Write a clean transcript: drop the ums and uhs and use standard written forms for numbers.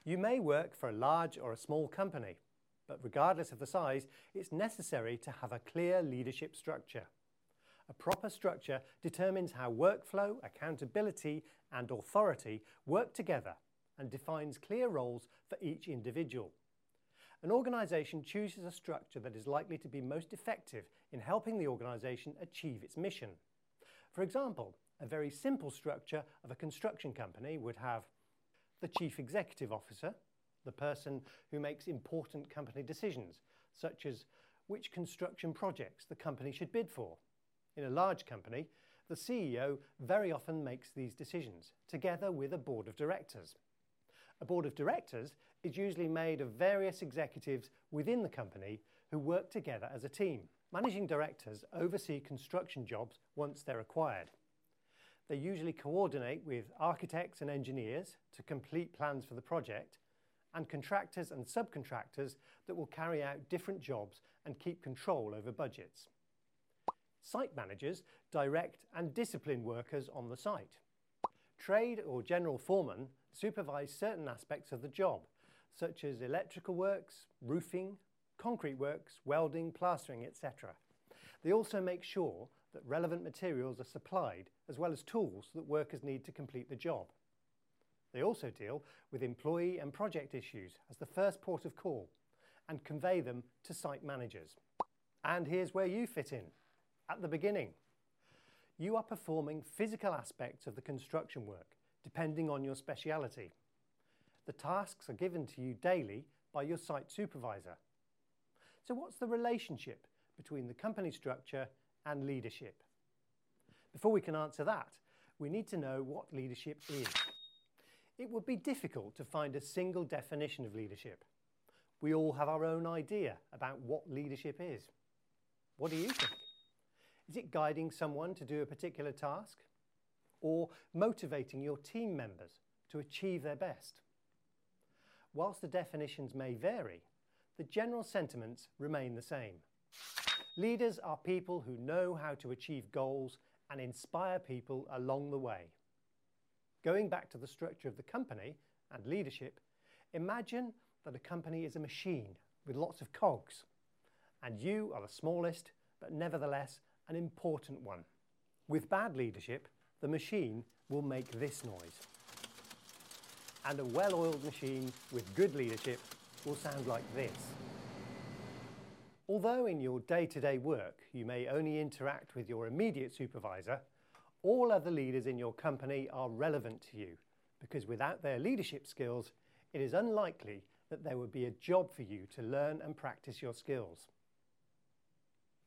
You may work for a large or a small company, but regardless of the size, it's necessary to have a clear leadership structure. A proper structure determines how workflow, accountability and authority work together and defines clear roles for each individual. An organisation chooses a structure that is likely to be most effective in helping the organisation achieve its mission. For example, a very simple structure of a construction company would have the Chief Executive Officer, the person who makes important company decisions, such as which construction projects the company should bid for. In a large company, the CEO very often makes these decisions, together with a board of directors. A board of directors is usually made of various executives within the company who work together as a team. Managing directors oversee construction jobs once they're acquired. They usually coordinate with architects and engineers to complete plans for the project, and contractors and subcontractors that will carry out different jobs and keep control over budgets. Site managers direct and discipline workers on the site. Trade or general foremen supervise certain aspects of the job, such as electrical works, roofing, concrete works, welding, plastering, etc. They also make sure that relevant materials are supplied, as well as tools that workers need to complete the job. They also deal with employee and project issues as the first port of call and convey them to site managers. And here's where you fit in. At the beginning, you are performing physical aspects of the construction work, depending on your speciality. The tasks are given to you daily by your site supervisor. So what's the relationship between the company structure and leadership? Before we can answer that, we need to know what leadership is. It would be difficult to find a single definition of leadership. We all have our own idea about what leadership is. What do you think? Is it guiding someone to do a particular task? Or motivating your team members to achieve their best? Whilst the definitions may vary, the general sentiments remain the same. Leaders are people who know how to achieve goals and inspire people along the way. Going back to the structure of the company and leadership, imagine that a company is a machine with lots of cogs, and you are the smallest, but nevertheless an important one. With bad leadership, the machine will make this noise. And a well-oiled machine with good leadership will sound like this. Although in your day-to-day work you may only interact with your immediate supervisor, all other leaders in your company are relevant to you, because without their leadership skills, it is unlikely that there would be a job for you to learn and practice your skills.